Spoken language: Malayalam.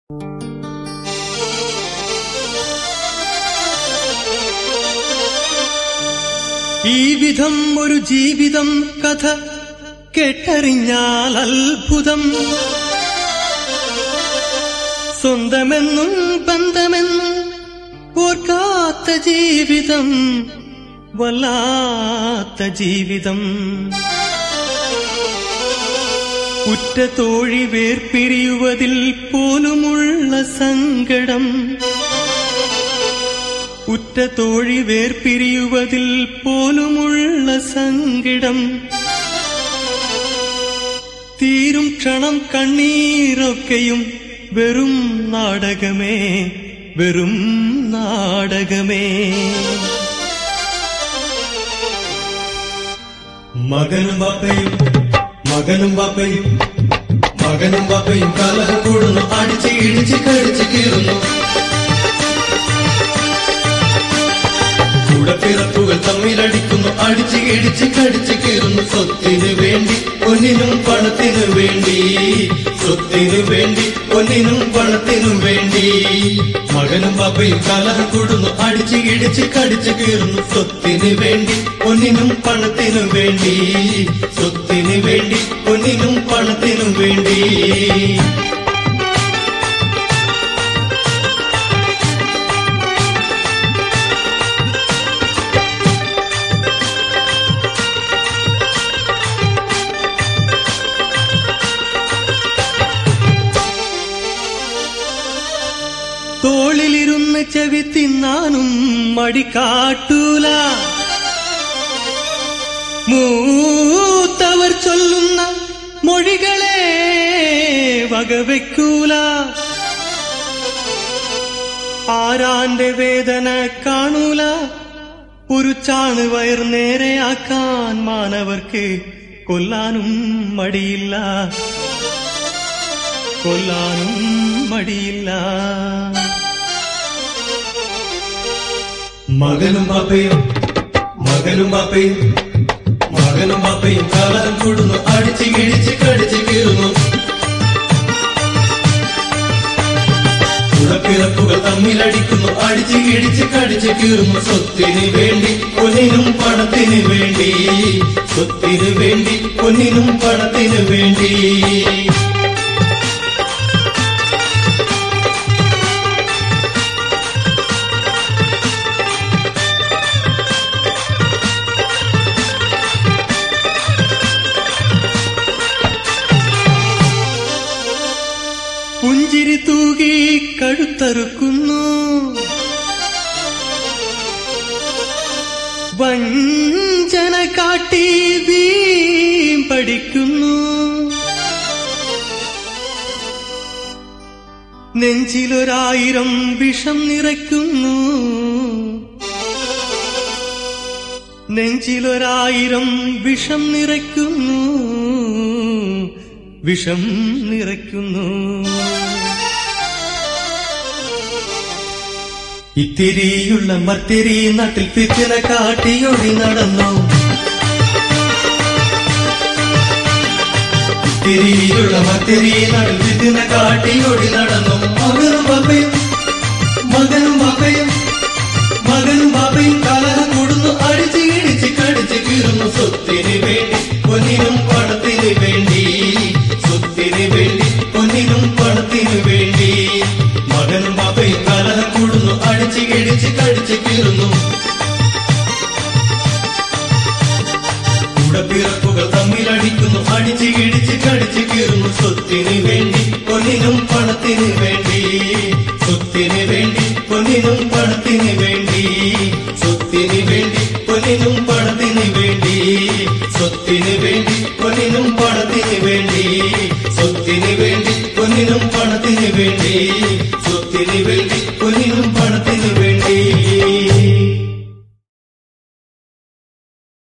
ഈ വിധം ഒരു ജീവിതം കഥ കേട്ടറിഞ്ഞാൽ അത്ഭുതം. സ്വന്തമെന്നും ബന്ധമെന്നും ഓർക്കാത്ത ജീവിതം, വല്ലാത്ത ജീവിതം. ഉറ്റ തോഴി വേർപിരിയുവതിൽ പോലുമുള്ള സങ്കടം, ഉറ്റ തോഴി വേർപിരിയുവതിൽ പോലുമുള്ള സങ്കടം. തീരും ക്ഷണം കണ്ണീരൊക്കെയും വെറും നാടകമേ, വെറും നാടകമേ. മകനും ബാപ്പയും മകനും ബാപ്പയും മകനും ബാപ്പയും കലഹം കൂടുന്നു, അടിച്ച് ഇടിച്ച് കടിച്ച് കീറുന്നു. കൂടപ്പിറപ്പുകൾ തമ്മിലടിക്കുന്നു, അടിച്ച് ഇടിച്ച് കടിച്ച് കീറുന്നു. സ്വത്തിന് വേണ്ടി പൊന്നിനും പണത്തിനു വേണ്ടി, സ്വത്തിന് വേണ്ടി പൊന്നിനും പണത്തിനും വേണ്ടി. മകനും ബാപ്പയും കലഹം കൂടുന്നു, അടിച്ച് ഇടിച്ച് കടിച്ച് കീറുന്നു. സ്വത്തിന് വേണ്ടി പൊന്നിനും പണത്തിനും വേണ്ടി, സ്വത്തിന് വേണ്ടി പൊന്നിനും പണത്തിനും വേണ്ടി. തോളിലിരുന്ന് ചെവി തിന്നാനും മടികാട്ടൂല, മൂത്തവർ ചൊല്ലുന്ന മൊഴികളെ വകവെക്കൂല. ആരാന്റെ വേദന കാണൂല, ഒരു ചാണ് വയർ നേരെയാക്കാൻ മാനവർക്ക് കൊല്ലാനും മടിയില്ല, കൊല്ലാനും മടിയില്ല. മകനും ബാപ്പയും മകനും ബാപ്പയും മകനും ബാപ്പയും കലഹം കൂടുന്നു, അടിച്ച് ഇടിച്ച് കടിച്ച് കീറുന്നു. കൂടപ്പിറപ്പുകൾ തമ്മിലടിക്കുന്നു, അടിച്ച് ഇടിച്ച് കടിച്ച് കീറുന്നു. സ്വത്തിന് വേണ്ടി പൊന്നിനും പണത്തിന് വേണ്ടി, സ്വത്തിന് വേണ്ടി പൊന്നിനും പണത്തിന് വേണ്ടി. പുഞ്ചിരി തൂകി കഴുത്തറുക്കുന്നു, വഞ്ചന കാട്ടി വീമ്പടിക്കുന്നു. നെഞ്ചിലൊരായിരം വിഷം നിറയ്ക്കുന്നു, നെഞ്ചിലൊരായിരം വിഷം നിറയ്ക്കുന്നു, വിഷം നിറയ്ക്കുന്നു. ഇത്തിരിയുള്ള മത്തിരി നാട്ടിൽ പിത്തിന കാട്ടിയൊടി നടന്നു, ഇത്തിരിയുള്ള മത്തിരി നാട്ടിൽ പിത്തിന കാട്ടിയൊടി നടന്നു. മകനും ബാപ്പയും മകനും ബാപ്പയും മകനും ബാപ്പയും കലഹം കൂടുന്നു, അടിച്ച് ഇടിച്ച് കടിച്ച് കീറുന്നു. സ്വത്തിന് വേണ്ടി പൊന്നിനും പണത്തിന് വേണ്ടി, സ്വത്തിന് വേണ്ടി പൊന്നിനും പണത്തിന് വേണ്ടി. മകനും ബാപ്പയും കലഹം കൂടുന്നു, അടിച്ച് ഇടിച്ച് കടിച്ച് കീറുന്നു. കൂടപ്പിറപ്പുകൾ തമ്മിലടിക്കുന്നു, അടിച്ച് ഇടിച്ച് കടിച്ച് കീറുന്നു. സ്വത്തിന് വേണ്ടി പൊന്നിനും പണത്തിന് വേണ്ടി, സ്വത്തിന് വേണ്ടി പൊന്നിനും പണത്തിന് വേണ്ടി, സ്വത്തിന് വേണ്ടി പൊന്നിനും പണത്തിന് വേണ്ടി, സ്വത്തിന് വേണ്ടി പൊന്നിനും പണത്തിന് വേണ്ടി, സ്വത്തിന് വേണ്ടി